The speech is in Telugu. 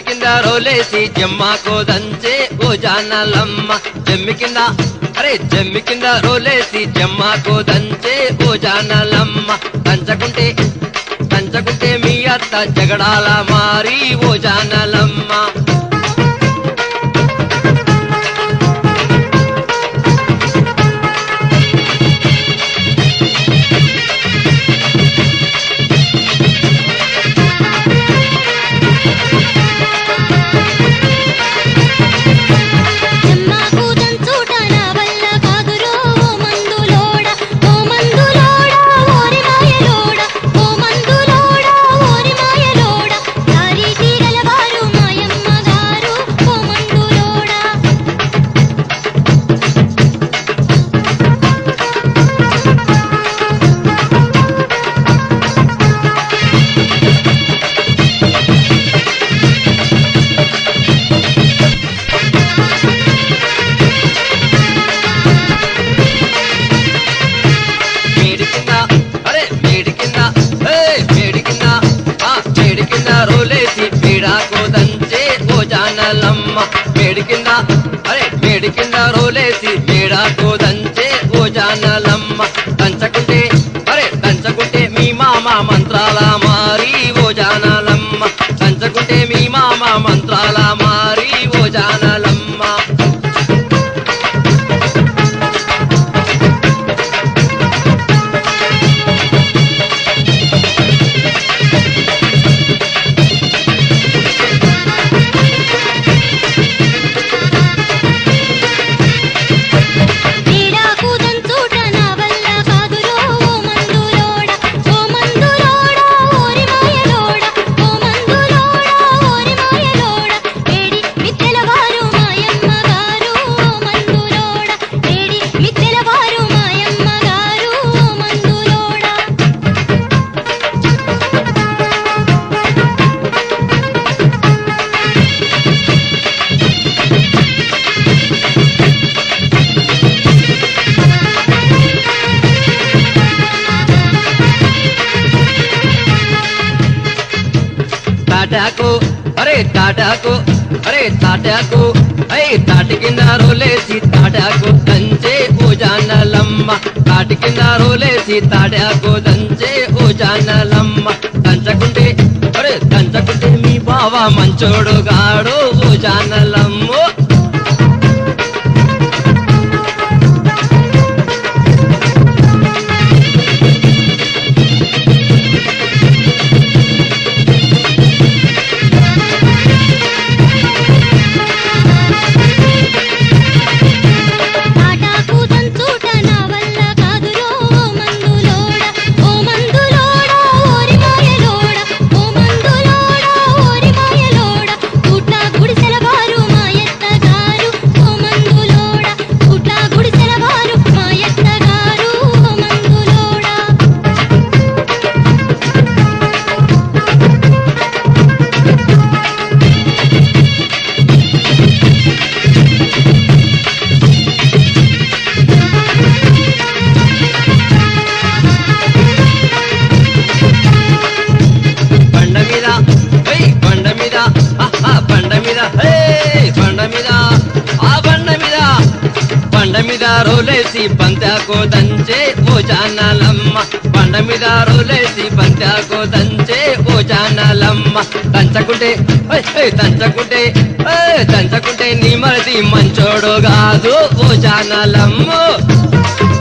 కింద రోలేసి జమ్మాకు దంచే ఓ జానలమ్మ జమ్మి కింద జమ్మి కింద రోలేసి జమ్మాకు దంచే ఓ జానలమ్మ దంచకుంటే మీ అత్త జగడాల మారి ఓ జానలమ్మ మేడి కింద రోలేసి మేడాకు దంచే ఓ జానలమ్మ దంచకుంటే మీ మామ మంత్రాల మారి ఓ జానలమ్మ దంచకుంటే మీ మామ మంత్రాల మారి ఓ జానలమ్మ తాటి కింద రోలేసి తాటాకు దంచే ఓ జానలమ్మ తాటి కింద రోలేసి తాటాకు దంచే ఓ జానలమ్మ దంచకుంటే మీ బావ మంచోడు గాడు ఓ జానలమ్మ రోలేసి బంతాకు దంచే ఓ జానలమ్మ బండ మీద రోలేసి బంతాకు దంచే ఓ జానలమ్మ దంచకుంటే నీ మరిది మంచోడు కాదు ఓ జానలమ్మ